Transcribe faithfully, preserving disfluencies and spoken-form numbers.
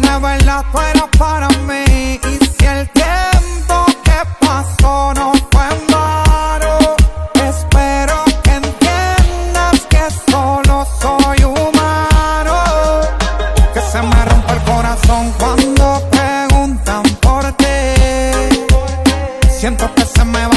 de verdad tú eras para mí. Y si el tiempo que pasó no fue en vano, espero que entiendas que solo soy humano, que se me rompe el corazón cuando preguntan por ti. Siento que se me